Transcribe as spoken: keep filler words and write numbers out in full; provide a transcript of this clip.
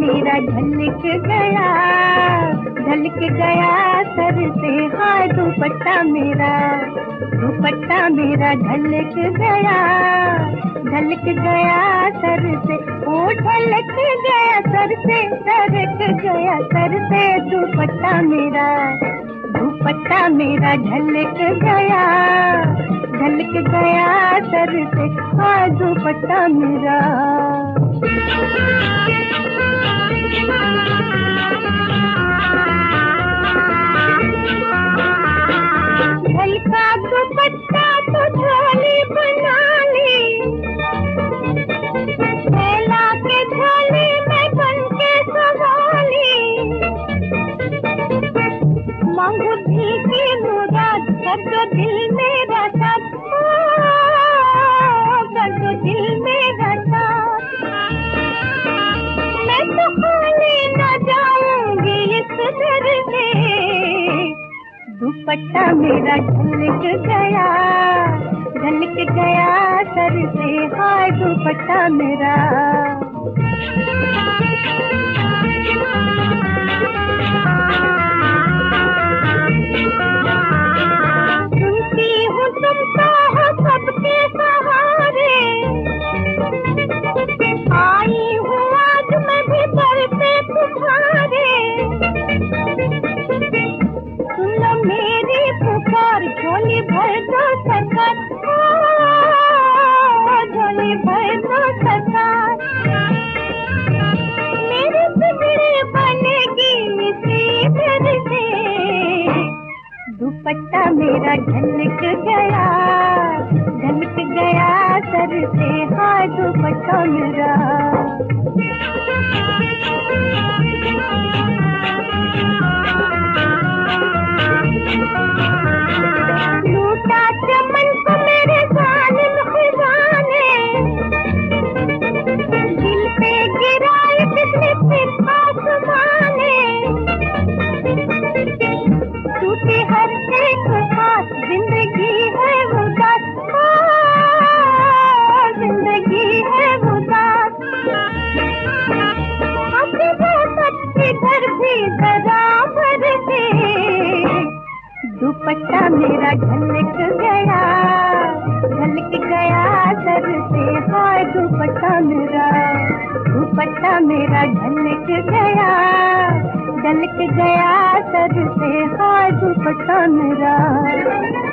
मेरा झलक गया, झलक गया सर से, हाँ दुपट्टा मेरा, दुपट्टा मेरा झलक गया, झलक गया सर से, ओ झलक गया सर से, सरक गया सर से दुपट्टा मेरा, दुपट्टा मेरा झलक गया, झलक गया सर से, हाँ दुपट्टा मेरा। झलका दुपट्टा तो झोली बना ली, फैला के झोली में बन के सवाली, मांगू भीगी मुराद कर दो दिल मेरा साथ, कर दो दिल मेरा साथ, मैं तो खाली न जाऊंगी इस घर में, दुपट्टा मेरा झलक गया, झलक गया सर से, हाय दुपट्टा मेरा। सुनती हूँ तुम तो हो सबके सहारे, आई हूँ आज मैं भी दर पे तुम्हारे, सुन लो मेरी पुकार, झोली भर दो सरकार, झोली भर दो सरकार, मेरी बिगड़ी बनेगी इसी घर से, दुपट्टा मेरा झलक गया, झलक गया सर से, हाँ दुपट्टा मेरा। लूटा चमन को मेरे जालिम खजाने, दिल पे गिराए बिजली फिर आसमाने, टूटी हर एक बात, जिंदगी है उदास, जिंदगी है उदास, अपने सच्चे घर भी जरा भर दे, दुपट्टा मेरा झलक गया, झलक गया सर से, हाय दुपट्टा मेरा, दुपट्टा मेरा झलक गया, झलक गया सर से, हाय दुपट्टा मेरा।